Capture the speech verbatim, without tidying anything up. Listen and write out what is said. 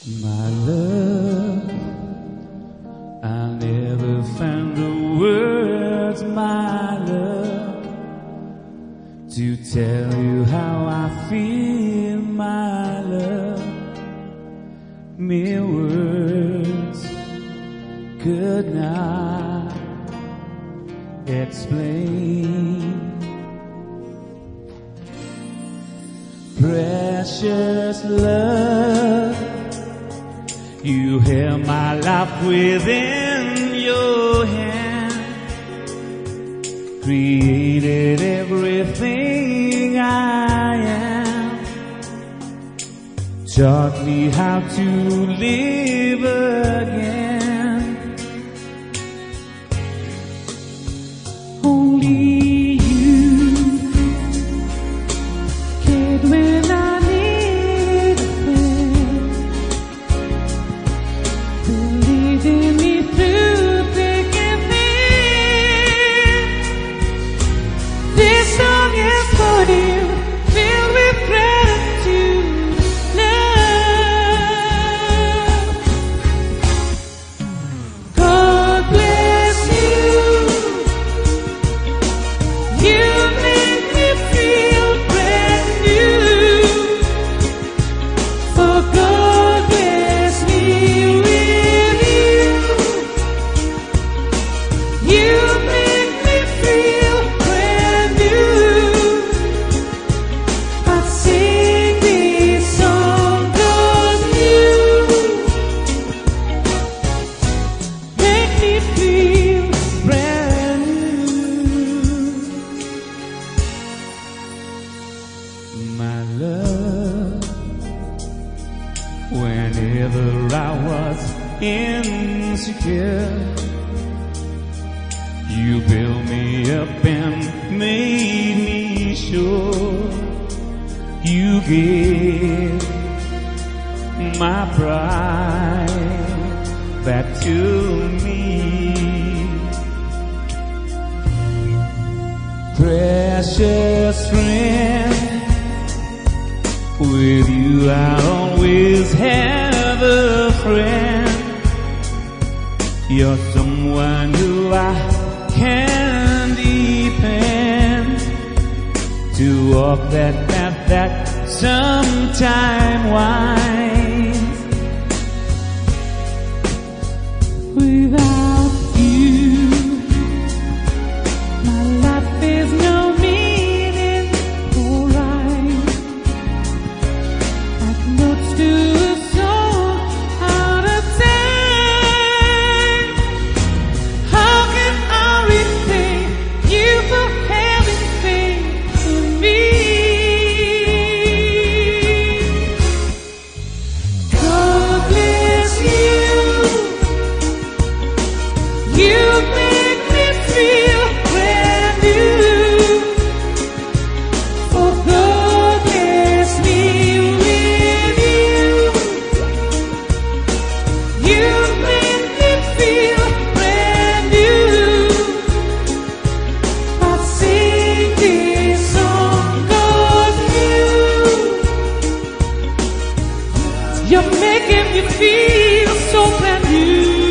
My love, I never found the words, my love, to tell you how I feel, my love. Mere words could not explain. Precious love, you held my life within your hand, created everything I am, taught me how to live again. Only you cared when I needed a friend, believed in me through thick and thin. This song is for you, filled with gratitude, love. God bless you. You make me feel brand new. For God bless me with you. You make me feel brand new. I sing this song 'cause you make me feel brand new. My love, whenever I was insecure, you built me up and made me sure. You gave my pride back to me. Precious friend, with you I always have a friend. You're someone who I can depend, to walk that path that sometime winds. Without you, my life is no meaning or right. Like notes to a song out of time. How can I repay you for having faith in me? God bless you. You make me feel brand new. For God bless me with you. You make me feel brand new. I sing this song 'cause you you're making me feel so brand new.